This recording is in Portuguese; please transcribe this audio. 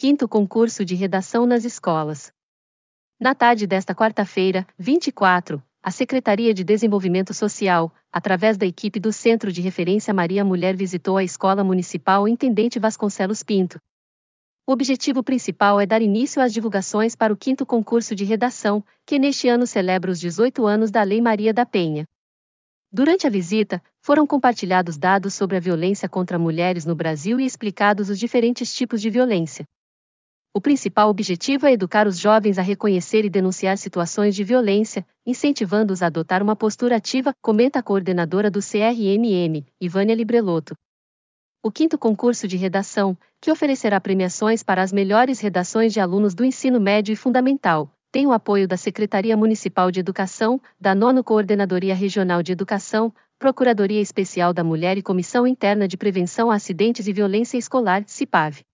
5º concurso de redação nas escolas. Na tarde desta quarta-feira, 24, a Secretaria de Desenvolvimento Social, através da equipe do Centro de Referência Maria Mulher, visitou a Escola Municipal Intendente Vasconcelos Pinto. O objetivo principal é dar início às divulgações para o 5º concurso de redação, que neste ano celebra os 18 anos da Lei Maria da Penha. Durante a visita, foram compartilhados dados sobre a violência contra mulheres no Brasil e explicados os diferentes tipos de violência. O principal objetivo é educar os jovens a reconhecer e denunciar situações de violência, incentivando-os a adotar uma postura ativa, comenta a coordenadora do CRMM, Ivânia Librelotto. O 5º concurso de redação, que oferecerá premiações para as melhores redações de alunos do ensino médio e fundamental, tem o apoio da Secretaria Municipal de Educação, da 9ª Coordenadoria Regional de Educação, Procuradoria Especial da Mulher e Comissão Interna de Prevenção a Acidentes e Violência Escolar, CIPAV.